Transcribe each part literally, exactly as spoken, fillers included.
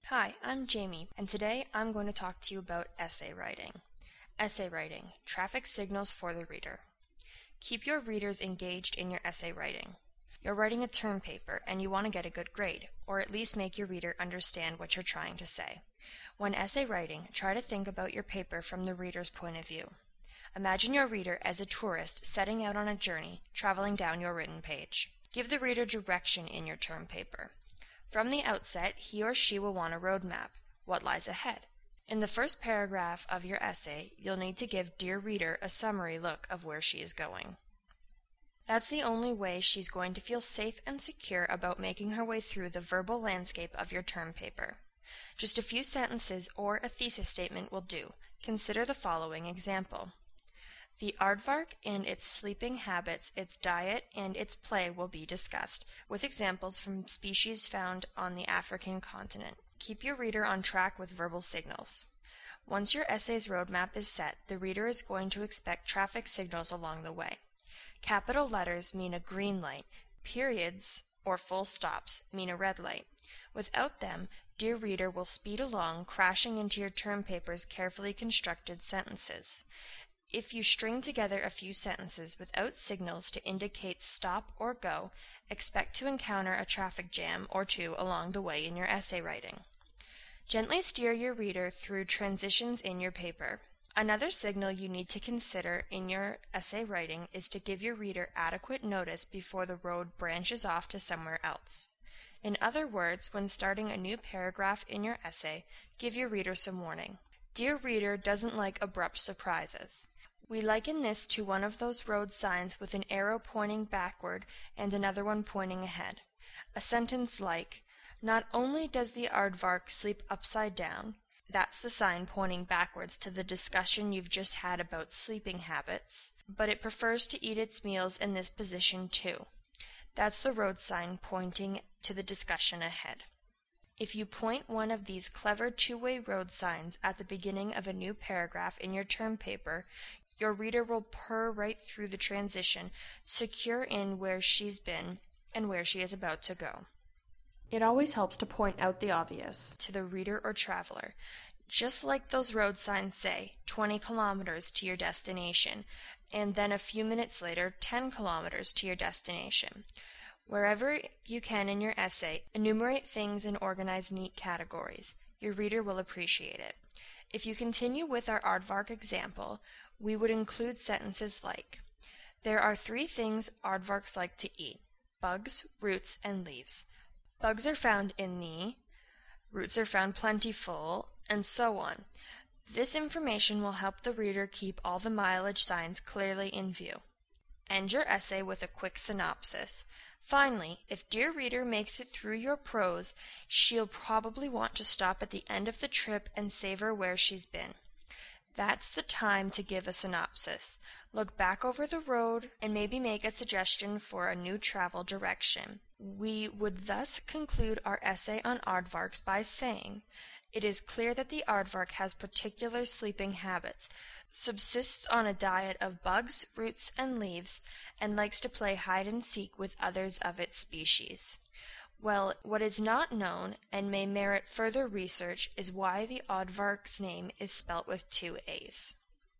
Hi, I'm Jamie, and today I'm going to talk to you about essay writing. Essay writing, traffic signals for the reader. Keep your readers engaged in your essay writing. You're writing a term paper and you want to get a good grade, or at least make your reader understand what you're trying to say. When essay writing, try to think about your paper from the reader's point of view. Imagine your reader as a tourist setting out on a journey, traveling down your written page. Give the reader direction in your term paper. From the outset, he or she will want a roadmap. What lies ahead? In the first paragraph of your essay, you'll need to give Dear Reader a summary look of where she is going. That's the only way she's going to feel safe and secure about making her way through the verbal landscape of your term paper. Just a few sentences or a thesis statement will do. Consider the following example. The aardvark and its sleeping habits, its diet, and its play will be discussed, with examples from species found on the African continent. Keep your reader on track with verbal signals. Once your essay's roadmap is set, the reader is going to expect traffic signals along the way. Capital letters mean a green light. Periods, or full stops, mean a red light. Without them, Dear Reader will speed along, crashing into your term paper's carefully constructed sentences. If you string together a few sentences without signals to indicate stop or go, expect to encounter a traffic jam or two along the way in your essay writing. Gently steer your reader through transitions in your paper. Another signal you need to consider in your essay writing is to give your reader adequate notice before the road branches off to somewhere else. In other words, when starting a new paragraph in your essay, give your reader some warning. Dear Reader doesn't like abrupt surprises. We liken this to one of those road signs with an arrow pointing backward and another one pointing ahead. A sentence like, Not only does the aardvark sleep upside down, that's the sign pointing backwards to the discussion you've just had about sleeping habits, but it prefers to eat its meals in this position too. That's the road sign pointing to the discussion ahead. If you point one of these clever two-way road signs at the beginning of a new paragraph in your term paper, your reader will purr right through the transition, secure in where she's been and where she is about to go. It always helps to point out the obvious to the reader or traveler. Just like those road signs say, twenty kilometers to your destination, and then a few minutes later, ten kilometers to your destination. Wherever you can in your essay, enumerate things and organize neat categories. Your reader will appreciate it. If you continue with our aardvark example, we would include sentences like, There are three things aardvarks like to eat, bugs, roots, and leaves. Bugs are found in the, roots are found plentiful, and so on. This information will help the reader keep all the mileage signs clearly in view. End your essay with a quick synopsis. Finally, if Dear Reader makes it through your prose, she'll probably want to stop at the end of the trip and savor where she's been. That's the time to give a synopsis. Look back over the road and maybe make a suggestion for a new travel direction. We would thus conclude our essay on aardvarks by saying, It is clear that the aardvark has particular sleeping habits, subsists on a diet of bugs, roots, and leaves, and likes to play hide-and-seek with others of its species. Well, what is not known, and may merit further research, is why the aardvark's name is spelt with two A's.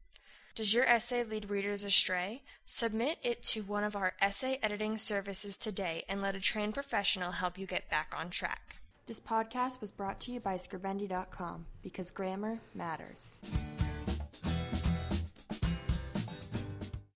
Does your essay lead readers astray? Submit it to one of our essay editing services today and let a trained professional help you get back on track. This podcast was brought to you by Scribendi dot com, because grammar matters.